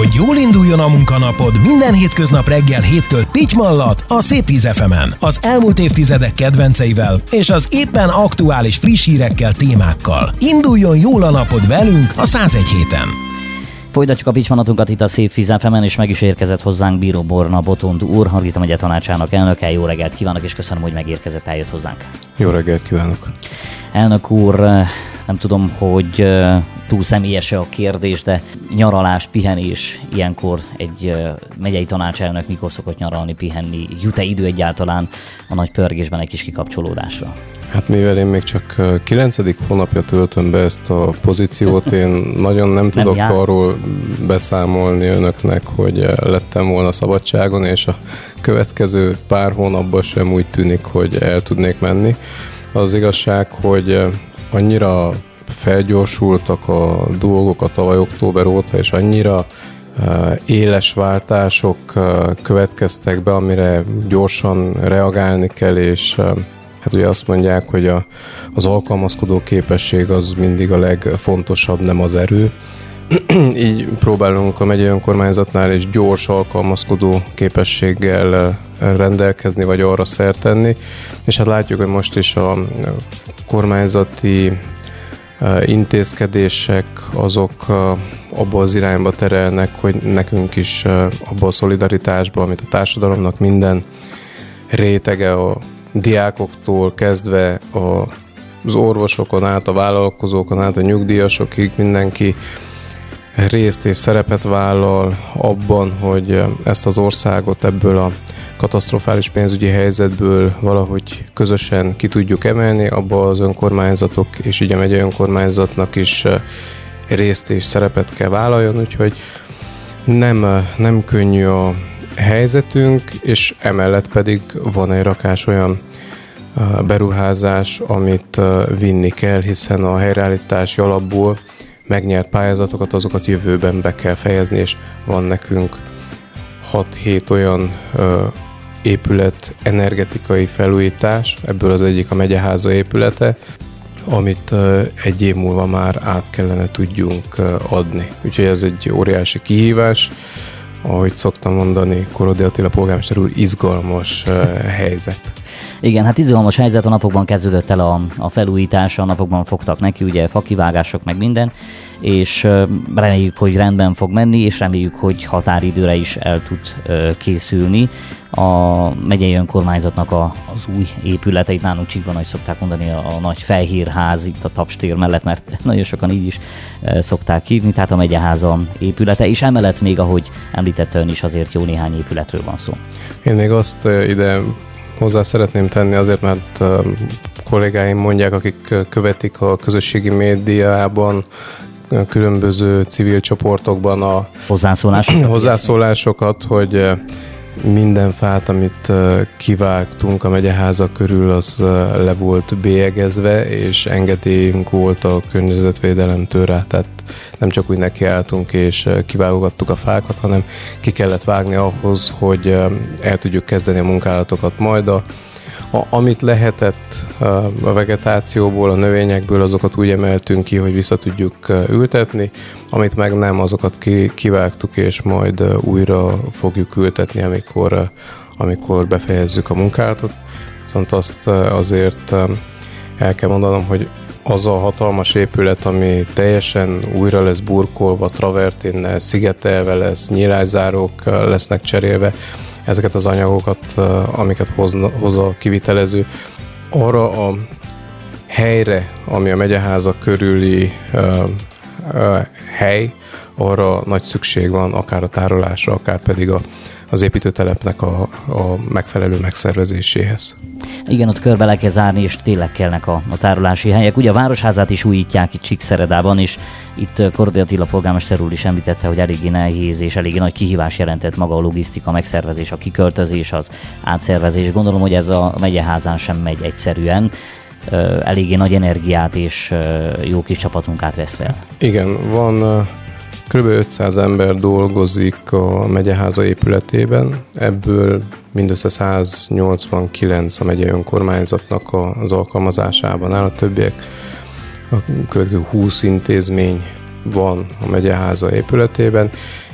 Hogy jól induljon a munkanapod, minden hétköznap reggel 7-től Pitty Mallat a Szép Víz FM-en. Az elmúlt évtizedek kedvenceivel és az éppen aktuális friss hírekkel, témákkal. Induljon jól a napod velünk a 101.7-en. Folytatjuk a pittymannatunkat itt a Szép Víz FM-en, és meg is érkezett hozzánk Bíró Borna Botond úr, Hargita megye tanácsának elnöke. Jó reggelt kívánok, és köszönöm, hogy megérkezett, eljött hozzánk. Jó reggelt kívánok. Elnök úr, nem tudom, hogy túl személyes a kérdés, de nyaralás, pihenés, ilyenkor egy megyei tanácselnök mikor szokott nyaralni, pihenni? Jut-e idő egyáltalán a nagy pörgésben egy kis kikapcsolódásra? Hát mivel én még csak 9. hónapja töltöm be ezt a pozíciót, én nagyon nem tudok arról beszámolni önöknek, hogy lettem volna szabadságon, és a következő pár hónapban sem úgy tűnik, hogy el tudnék menni. Az igazság, hogy annyira felgyorsultak a dolgok a tavaly október óta, és annyira éles váltások következtek be, amire gyorsan reagálni kell, és hát ugye azt mondják, hogy az alkalmazkodó képesség az mindig a legfontosabb, nem az erő. Így próbálunk a megyei önkormányzatnál is gyors alkalmazkodó képességgel rendelkezni, vagy arra szert tenni. És hát látjuk, hogy most is a kormányzati intézkedések azok abba az irányba terelnek, hogy nekünk is abba a szolidaritásba, amit a társadalomnak minden rétege, a diákoktól kezdve az orvosokon át, a vállalkozókon át, a nyugdíjasokig mindenki részt és szerepet vállal abban, hogy ezt az országot ebből a katasztrofális pénzügyi helyzetből valahogy közösen ki tudjuk emelni, abban az önkormányzatok és így a megyei önkormányzatnak is részt és szerepet kell vállaljon, úgyhogy nem könnyű a helyzetünk, és emellett pedig van egy rakás olyan beruházás, amit vinni kell, hiszen a helyreállítási alapból megnyert pályázatokat, azokat jövőben be kell fejezni, és van nekünk 6-7 olyan épület energetikai felújítás, ebből az egyik a megyeháza épülete, amit egy év múlva már át kellene tudjunk adni. Úgyhogy ez egy óriási kihívás, ahogy szoktam mondani, Korodi Attila polgármester úr, izgalmas helyzet. Igen, hát izgalmas helyzet, a napokban kezdődött el a felújítás, a napokban fogtak neki, ugye fakivágások meg minden, és reméljük, hogy rendben fog menni, és reméljük, hogy határidőre is el tud készülni a megyei önkormányzatnak az új épületeit. Nálunk Csíkban, ahogy szokták mondani, a nagy Fejhérház itt a Tapstér mellett, mert nagyon sokan így is szokták hívni, tehát a megyeháza épülete, és emellett még, ahogy említette ön is, azért jó néhány épületről van szó. Én még azt ide hozzá szeretném tenni azért, mert kollégáim mondják, akik követik a közösségi médiában, különböző civil csoportokban a hozzászólásokat, hogy minden fát, amit kivágtunk a megyeháza körül, az le volt bélyegezve, és engedélyünk volt a környezetvédelemtől rá, tehát nem csak úgy nekiálltunk és kivágogattuk a fákat, hanem ki kellett vágni ahhoz, hogy el tudjuk kezdeni a munkálatokat. Majd amit lehetett a vegetációból, a növényekből, azokat úgy emeltünk ki, hogy vissza tudjuk ültetni, amit meg nem, azokat kivágtuk, és majd újra fogjuk ültetni, amikor befejezzük a munkálatot. Viszont azt azért el kell mondanom, hogy az a hatalmas épület, ami teljesen újra lesz burkolva, traverténnel, szigetelve lesz, nyílászárók lesznek cserélve, ezeket az anyagokat, amiket hoz a kivitelező, arra a helyre, ami a megyeháza körüli hely, arra nagy szükség van, akár a tárolásra, akár pedig az építőtelepnek a megfelelő megszervezéséhez. Igen, ott körbe le kell zárni, és tényleg kellnek a tárolási helyek. Ugye a Városházát is újítják itt Csíkszeredában, és itt Korodi Attila polgármester úr is említette, hogy eléggé nehéz és eléggé nagy kihívás jelentett maga a logisztika, a megszervezés, a kiköltözés, az átszervezés. Gondolom, hogy ez a megyeházán sem megy egyszerűen. Eléggé nagy energiát és jó kis csapatmunkát vesz fel. Igen, van kb. 500 ember dolgozik a megyeháza épületében, ebből mindössze 189 a megyei önkormányzatnak az alkalmazásában áll, a többiek, a következő 20 intézmény van a megyeháza épületében,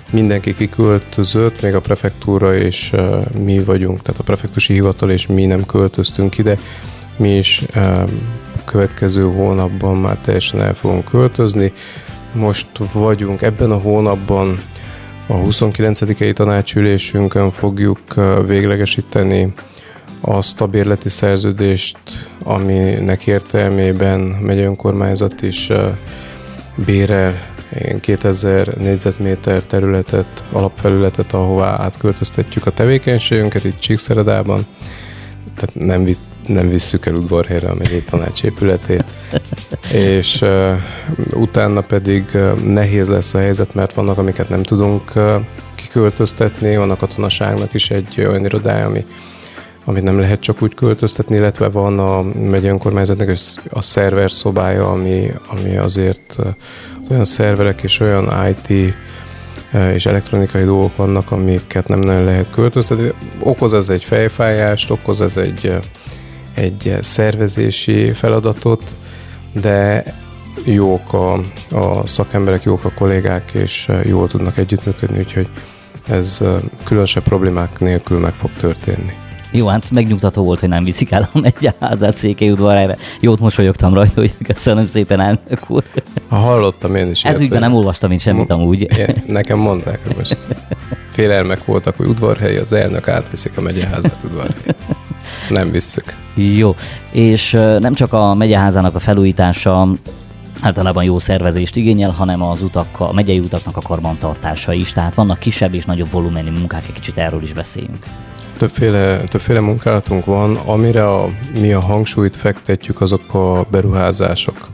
mindenki kiköltözött, még a prefektúra és mi vagyunk, tehát a prefektusi hivatal és mi nem költöztünk ide. Mi is következő hónapban már teljesen el fogunk költözni. Most vagyunk ebben a hónapban, a 29. tanácsülésünkön fogjuk véglegesíteni azt a bérleti szerződést, aminek értelmében megyei önkormányzat is bérel 2000 négyzetméter területet, alapfelületet, ahová átköltöztetjük a tevékenységünket itt Csíkszeredában. Tehát nem visszük el Udvarhelyre a megyei tanács épületét, és utána pedig nehéz lesz a helyzet, mert vannak, amiket nem tudunk kiköltöztetni, van a katonaságnak is egy olyan irodája, amit nem lehet csak úgy költöztetni, illetve van a megyei önkormányzatnak a szerver szobája, ami azért olyan szerverek és olyan IT és elektronikai dolgok vannak, amiket nem nagyon lehet költöztetni. Okoz ez egy fejfájást, okoz ez egy szervezési feladatot, de jók a szakemberek, jók a kollégák, és jól tudnak együttműködni, úgyhogy ez különösebb problémák nélkül meg fog történni. Jó, hát megnyugtató volt, hogy nem viszik el a megyeházát Székelyudvarhelyre. Jót mosolyogtam rajta, hogy köszönöm szépen, elnök úr. Hallottam én is. Ez ügyben nem olvastam én semmit amúgy. Nekem mondták, hogy most félelmek voltak, hogy Udvarhely az elnök átviszik a megyeházát Udvarhely. Nem visszük. Jó, és nem csak a megyeházának a felújítása általában jó szervezést igényel, hanem a megyei utaknak a karbantartása is. Tehát vannak kisebb és nagyobb volumenű munkák, egy kicsit erről is beszéljünk. Többféle munkálatunk van, amire mi a hangsúlyt fektetjük, azok a beruházások.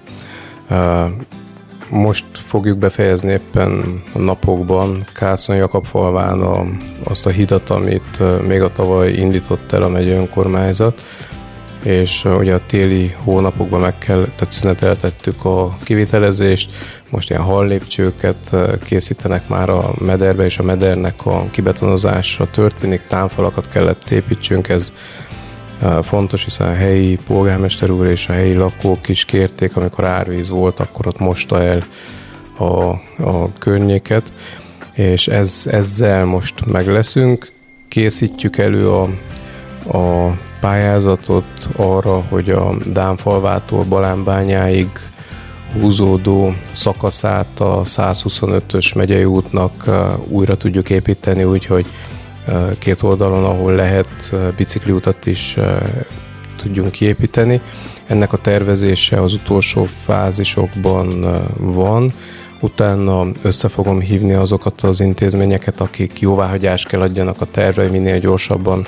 Most fogjuk befejezni éppen a napokban Kászon-Jakabfalván azt a hidat, amit még a tavaly indított el a megyei önkormányzat, és ugye a téli hónapokban tehát szüneteltettük a kivitelezést, most ilyen hallépcsőket készítenek már a mederbe, és a medernek a kibetonozása történik, támfalakat kellett építsünk, ez fontos, hiszen a helyi polgármester úr és a helyi lakók is kérték, amikor árvíz volt, akkor ott mosta el a környéket, és ezzel most meg leszünk, készítjük elő a pályázatot arra, hogy a Dámfalvától Balánbányáig húzódó szakaszát a 125-ös megyei útnak újra tudjuk építeni, úgyhogy két oldalon, ahol lehet, bicikliutat is tudjunk kiépíteni. Ennek a tervezése az utolsó fázisokban van. Utána össze fogom hívni azokat az intézményeket, akik jóváhagyást kell adjanak a tervre, minél gyorsabban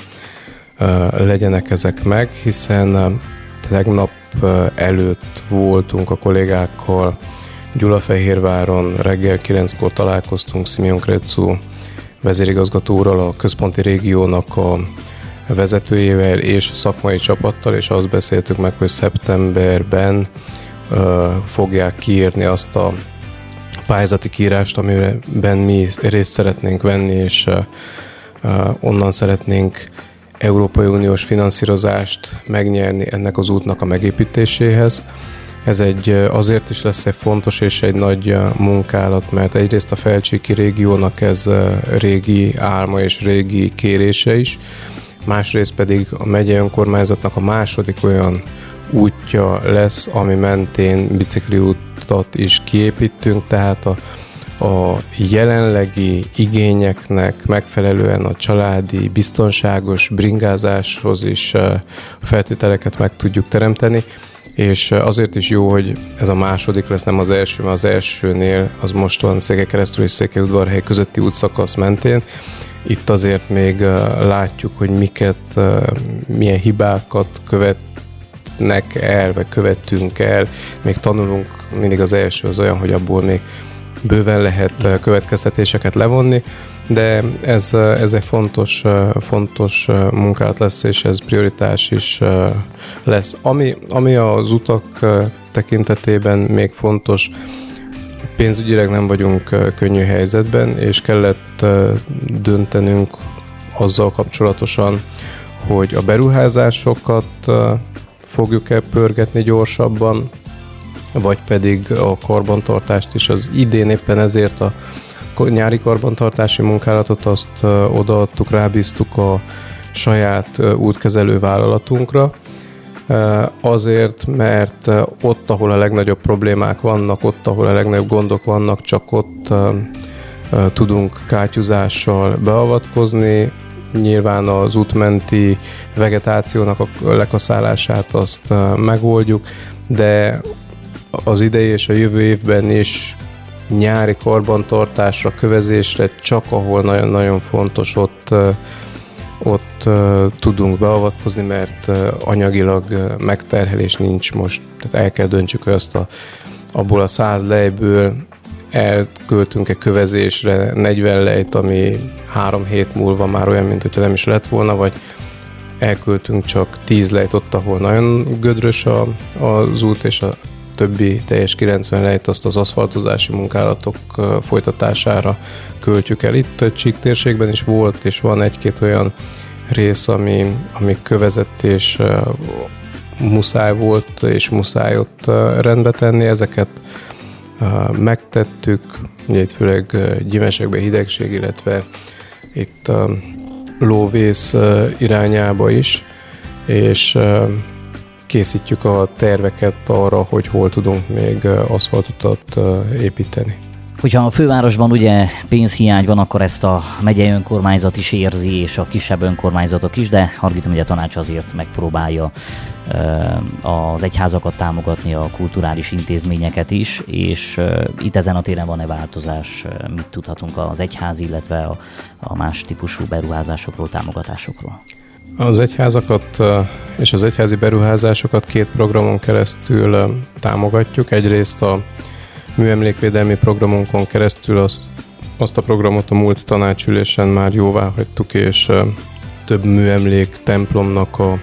legyenek ezek meg, hiszen tegnap előtt voltunk a kollégákkal Gyulafehérváron, reggel 9-kor találkoztunk Simeon Kretszú vezérigazgató úrral, a központi régiónak a vezetőjével és szakmai csapattal, és azt beszéltük meg, hogy szeptemberben fogják kiírni azt a pályázati kiírást, amiben mi részt szeretnénk venni, és onnan szeretnénk Európai Uniós finanszírozást megnyerni ennek az útnak a megépítéséhez. Ez azért is lesz egy fontos és egy nagy munkálat, mert egyrészt a felcsíki régiónak ez régi álma és régi kérése is, másrészt pedig a megyei önkormányzatnak a második olyan útja lesz, ami mentén bicikliútat is kiépítünk, tehát a jelenlegi igényeknek megfelelően a családi, biztonságos bringázáshoz is feltételeket meg tudjuk teremteni, és azért is jó, hogy ez a második lesz, nem az első, mert az elsőnél az most van Székelykeresztúr és Székelyudvarhely közötti útszakasz mentén. Itt azért még látjuk, hogy milyen hibákat követnek el, vagy követünk el, még tanulunk, mindig az első az olyan, hogy abból még bőven lehet következtetéseket levonni, de ez egy fontos munkát lesz, és ez prioritás is lesz. Ami az utak tekintetében még fontos, pénzügyileg nem vagyunk könnyű helyzetben, és kellett döntenünk azzal kapcsolatosan, hogy a beruházásokat fogjuk-e pörgetni gyorsabban, vagy pedig a karbantartást is. Az idén éppen ezért a nyári karbantartási munkálatot azt odaadtuk, rábíztuk a saját útkezelő vállalatunkra, azért, mert ott, ahol a legnagyobb problémák vannak, ott, ahol a legnagyobb gondok vannak, csak ott tudunk kátyúzással beavatkozni. Nyilván az útmenti vegetációnak a lekaszálását azt megoldjuk, de az idei és a jövő évben is nyári karbantartásra, kövezésre, csak ahol nagyon-nagyon fontos, ott tudunk beavatkozni, mert anyagilag megterhelés nincs most. Tehát el kell döntsük, hogy abból a 100 lejből elköltünk-e kövezésre 40 lejt, ami 3 hét múlva már olyan, mint hogyha nem is lett volna, vagy elköltünk csak 10 lejt ott, ahol nagyon gödrös az út, és a többi teljes 90 lejt azt az aszfaltozási munkálatok folytatására költjük el. Itt a Csík térségben is volt, és van egy-két olyan rész, ami kövezett, és muszáj volt, és muszáj ott rendbe tenni. Ezeket megtettük, ugye itt főleg Gyimesekben hidegség, illetve itt lóvész irányába is, és készítjük a terveket arra, hogy hol tudunk még aszfaltutat építeni. Hogyha a fővárosban ugye pénzhiány van, akkor ezt a megyei önkormányzat is érzi, és a kisebb önkormányzatok is, de Hargita megye tanács azért megpróbálja az egyházakat támogatni, a kulturális intézményeket is, és itt ezen a téren van-e változás, mit tudhatunk az egyház, illetve a más típusú beruházásokról, támogatásokról? Az egyházakat és az egyházi beruházásokat 2 programon keresztül támogatjuk. Egyrészt a műemlékvédelmi programunkon keresztül azt a programot a múlt tanácsülésen már jóvá hagytuk, és több műemlék templomnak a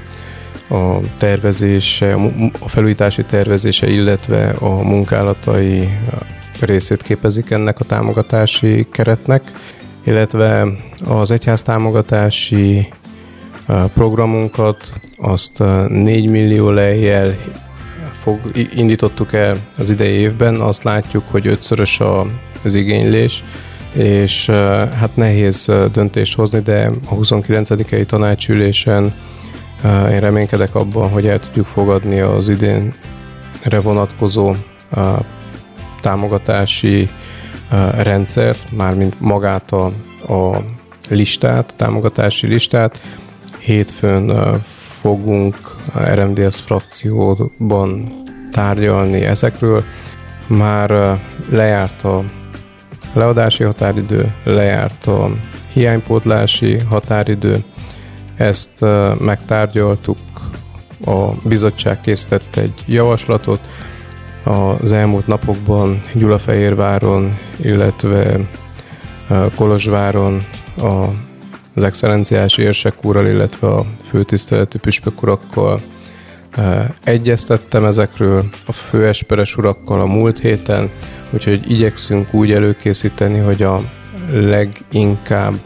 tervezése, a felújítási tervezése, illetve a munkálatai részét képezik ennek a támogatási keretnek, illetve az egyház támogatási programunkat azt 4 millió lejjel indítottuk el az idei évben. Azt látjuk, hogy 5-szörös az igénylés, és hát nehéz döntést hozni, de a 29. tanácsülésen én reménykedek abban, hogy el tudjuk fogadni az idénre vonatkozó támogatási rendszert, mármint magát a listát, a támogatási listát. Hétfőn fogunk a RMDS frakcióban tárgyalni ezekről. Már lejárt a leadási határidő, lejárt a hiánypótlási határidő. Ezt megtárgyaltuk, a bizottság készített egy javaslatot. Az elmúlt napokban Gyulafehérváron, illetve Kolozsváron az excellenciás érsek úrral, illetve a főtiszteletű püspök urakkal egyeztettem ezekről, a főesperes urakkal a múlt héten, úgyhogy igyekszünk úgy előkészíteni, hogy a leginkább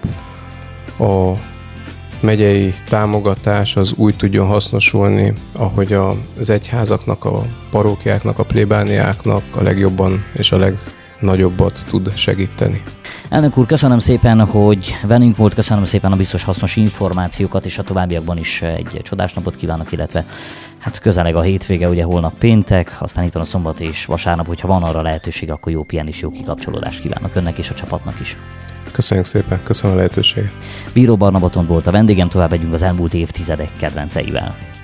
a megyei támogatás az úgy tudjon hasznosulni, ahogy az egyházaknak, a parókiáknak, a plébániáknak a legjobban és a legnagyobbat tud segíteni. Elnök úr, köszönöm szépen, hogy velünk volt, köszönöm szépen a biztos hasznos információkat, és a továbbiakban is egy csodás napot kívánok, illetve hát közeleg a hétvége, ugye holnap péntek, aztán itt van a szombat és vasárnap, hogyha van arra lehetőség, akkor jó pihenés, jó kikapcsolódást kívánok önnek és a csapatnak is. Köszönjük szépen, köszönöm a lehetőséget. Bíró Barna Botond volt a vendégem, tovább megyünk az elmúlt évtizedek kedvenceivel.